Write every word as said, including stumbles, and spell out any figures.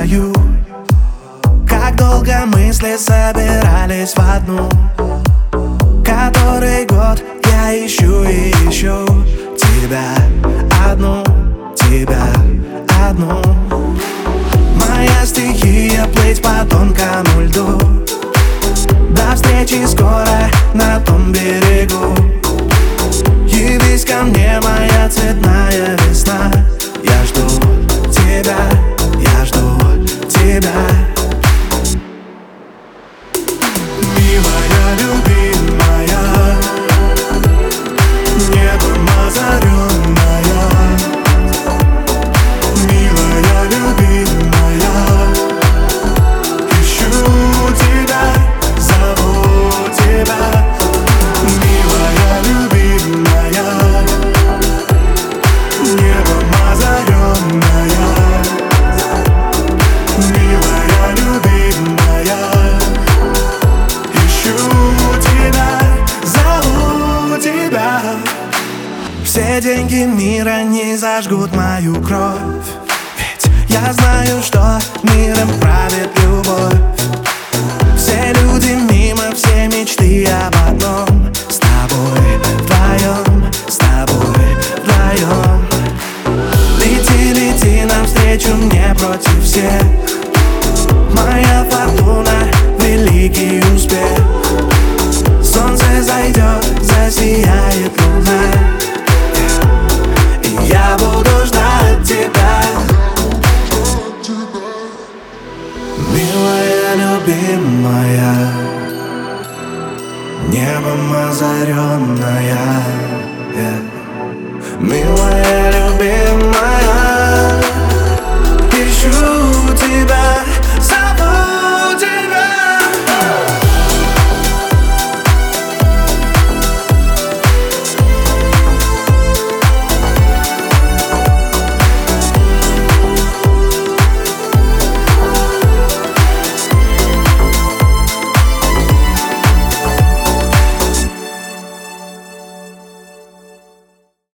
знаю, как долго мысли собирались в одну. Который год я ищу и ищу тебя одну, тебя одну. Моя стихия плыть по тонкому льду. До встречи скоро на том берегу. Явись ко мне, моя цветная весна. Я жду тебя, я жду тебя. Милая, любимая, небом озаренная. Милая, любимая, ищу тебя, зову тебя. Милая, любимая, небом озаренная. Милая, любимая, ищу тебя, зову тебя. Все деньги мира не зажгут мою кровь, ведь я знаю, что миром правит любовь. Все люди мимо, все мечты об одном. С тобой вдвоем, с тобой вдвоем. Лети, лети навстречу мне против всех. Моя фортуна, великий успех. Солнце зайдет, засияет луна, и я буду ждать тебя. Милая, любимая, небом озаренная. Милая,